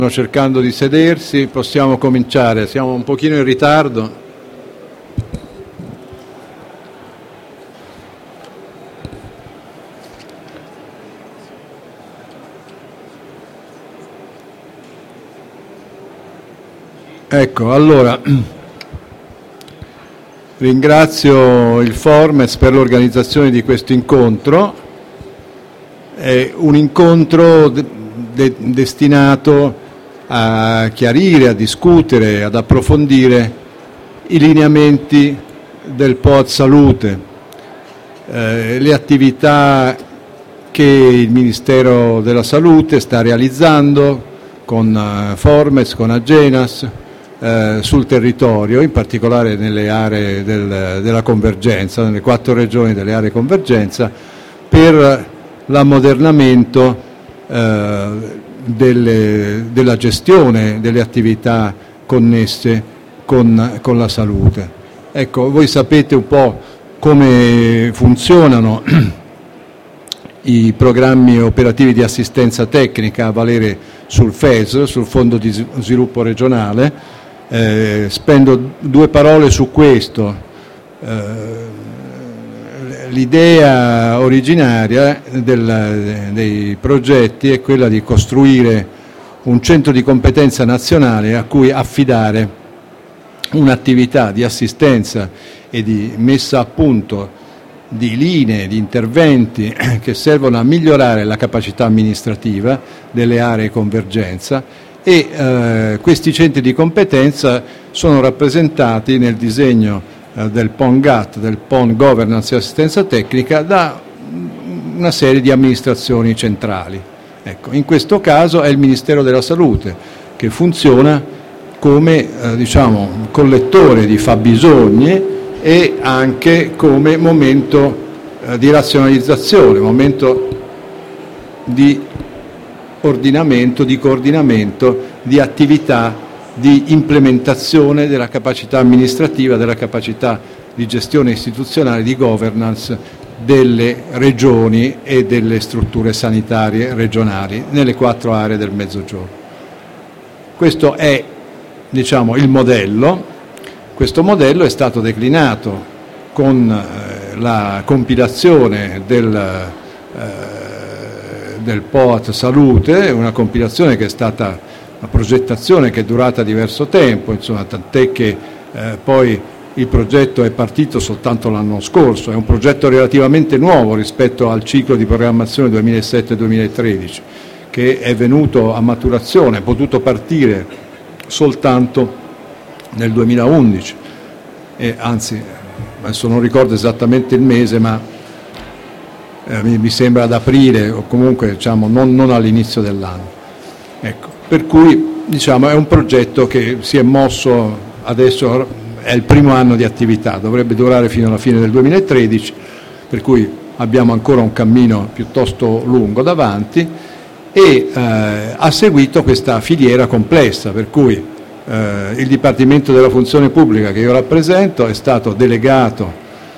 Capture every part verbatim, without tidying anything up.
stanno cercando di sedersi, possiamo cominciare, siamo un pochino in ritardo. Ecco, allora ringrazio il Formez per l'organizzazione di questo incontro. È un incontro de- de- destinato a chiarire, a discutere, ad approfondire i lineamenti del P O A T Salute, eh, le attività che il Ministero della Salute sta realizzando con uh, Formez, con Agenas, eh, sul territorio, in particolare nelle aree del, della convergenza, nelle quattro regioni delle aree convergenza, per l'ammodernamento eh, delle, della gestione delle attività connesse con, con la salute. Ecco, voi sapete un po' come funzionano i programmi operativi di assistenza tecnica a valere sul F E S, sul Fondo di Sviluppo Regionale. Eh, spendo due parole su questo. Eh, l'idea originaria del, dei progetti è quella di costruire un centro di competenza nazionale a cui affidare un'attività di assistenza e di messa a punto di linee, di interventi che servono a migliorare la capacità amministrativa delle aree convergenza, e eh, questi centri di competenza sono rappresentati nel disegno eh, del P O N G A T, del P O N Governance e Assistenza Tecnica, da una serie di amministrazioni centrali. Ecco, in questo caso è il Ministero della Salute che funziona come eh, diciamo, collettore di fabbisogni e anche come momento eh, di razionalizzazione, momento di ordinamento, di coordinamento di attività di implementazione della capacità amministrativa, della capacità di gestione istituzionale, di governance delle regioni e delle strutture sanitarie regionali nelle quattro aree del Mezzogiorno. Questo è, diciamo, il modello. Questo modello è stato declinato con eh, la compilazione del, eh, del P O A T Salute, una compilazione che è stata una progettazione che è durata diverso tempo, insomma, tant'è che eh, poi il progetto è partito soltanto l'anno scorso. È un progetto relativamente nuovo rispetto al ciclo di programmazione duemilasette duemilatredici, che è venuto a maturazione, è potuto partire soltanto nel duemilaundici, e anzi adesso non ricordo esattamente il mese, ma eh, mi, mi sembra ad aprile, o comunque diciamo non, non all'inizio dell'anno. Ecco, per cui diciamo è un progetto che si è mosso adesso, è il primo anno di attività, dovrebbe durare fino alla fine del duemilatredici, per cui abbiamo ancora un cammino piuttosto lungo davanti, e eh, ha seguito questa filiera complessa, per cui eh, il Dipartimento della Funzione Pubblica che io rappresento è stato delegato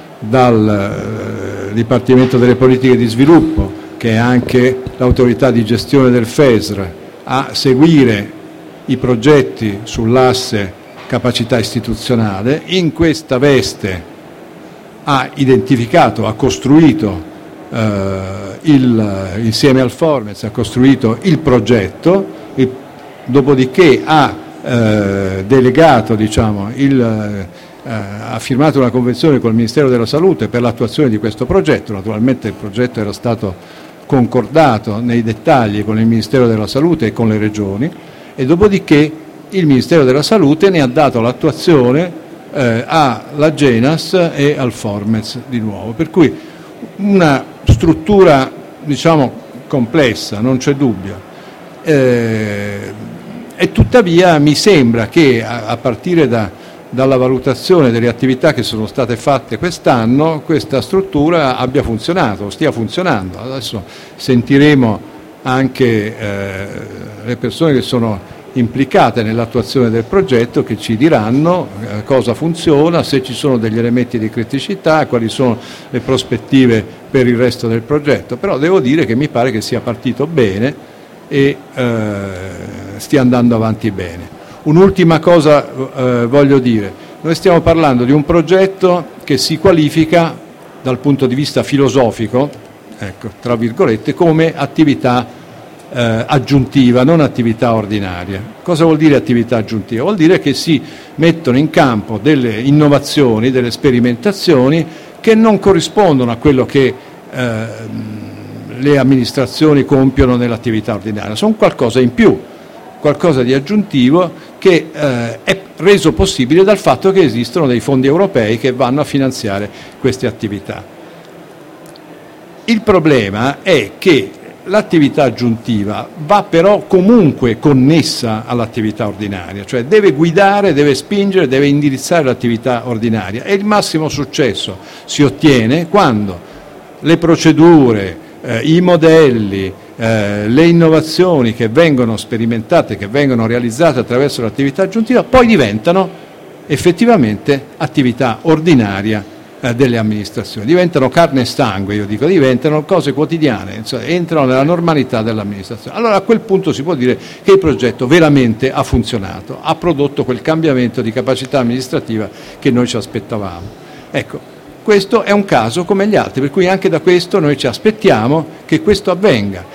dal eh, Dipartimento delle Politiche di Sviluppo, che è anche l'autorità di gestione del F E S R, a seguire i progetti sull'asse capacità istituzionale. In questa veste ha identificato, ha costruito eh, il, insieme al Formez, ha costruito il progetto, e dopodiché ha eh, delegato, diciamo, il, eh, ha firmato una convenzione col Ministero della Salute per l'attuazione di questo progetto. Naturalmente il progetto era stato concordato nei dettagli con il Ministero della Salute e con le regioni, e dopodiché il Ministero della Salute ne ha dato l'attuazione eh, all'Agenas e al Formez di nuovo, per cui una struttura, diciamo, complessa, non c'è dubbio, eh, e tuttavia mi sembra che a, a partire da, dalla valutazione delle attività che sono state fatte quest'anno, questa struttura abbia funzionato, stia funzionando. Adesso sentiremo anche eh, le persone che sono implicate nell'attuazione del progetto, che ci diranno eh, cosa funziona, se ci sono degli elementi di criticità, quali sono le prospettive per il resto del progetto. Però devo dire che mi pare che sia partito bene e eh, stia andando avanti bene. Un'ultima cosa eh, voglio dire, noi stiamo parlando di un progetto che si qualifica dal punto di vista filosofico, ecco, tra virgolette, come attività Eh, aggiuntiva, non attività ordinaria. Cosa vuol dire attività aggiuntiva? Vuol dire che si mettono in campo delle innovazioni, delle sperimentazioni che non corrispondono a quello che eh, le amministrazioni compiono nell'attività ordinaria, sono qualcosa in più, qualcosa di aggiuntivo che eh, è reso possibile dal fatto che esistono dei fondi europei che vanno a finanziare queste attività. Il problema è che l'attività aggiuntiva va però comunque connessa all'attività ordinaria, cioè deve guidare, deve spingere, deve indirizzare l'attività ordinaria, e il massimo successo si ottiene quando le procedure, eh, i modelli, eh, le innovazioni che vengono sperimentate, che vengono realizzate attraverso l'attività aggiuntiva, poi diventano effettivamente attività ordinaria delle amministrazioni, diventano carne e sangue, io dico, diventano cose quotidiane, insomma, entrano nella normalità dell'amministrazione. Allora a quel punto si può dire che il progetto veramente ha funzionato, ha prodotto quel cambiamento di capacità amministrativa che noi ci aspettavamo. Ecco, questo è un caso come gli altri, per cui anche da questo noi ci aspettiamo che questo avvenga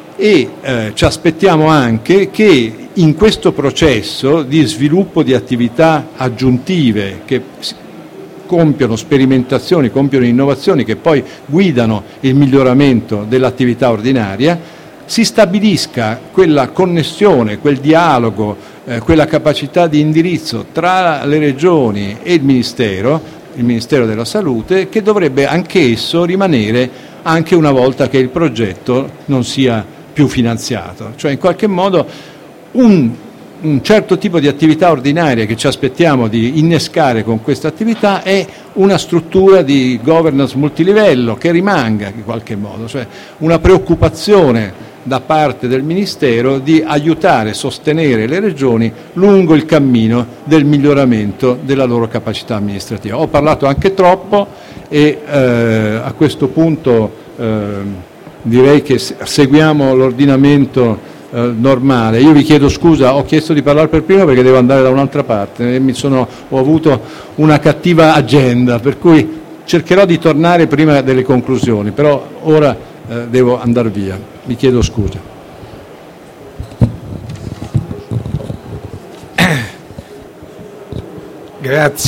e eh, ci aspettiamo anche che in questo processo di sviluppo di attività aggiuntive che compiono sperimentazioni, compiono innovazioni che poi guidano il miglioramento dell'attività ordinaria, si stabilisca quella connessione, quel dialogo, eh, quella capacità di indirizzo tra le regioni e il Ministero, il Ministero della Salute, che dovrebbe anch'esso rimanere anche una volta che il progetto non sia più finanziato. Cioè in qualche modo un un certo tipo di attività ordinaria che ci aspettiamo di innescare con questa attività è una struttura di governance multilivello che rimanga in qualche modo, cioè una preoccupazione da parte del Ministero di aiutare e sostenere le regioni lungo il cammino del miglioramento della loro capacità amministrativa. Ho parlato anche troppo e eh, a questo punto eh, direi che seguiamo l'ordinamento normale. Io vi chiedo scusa, ho chiesto di parlare per prima perché devo andare da un'altra parte e mi sono, ho avuto una cattiva agenda, per cui cercherò di tornare prima delle conclusioni, però ora eh, devo andare via, vi chiedo scusa. Grazie.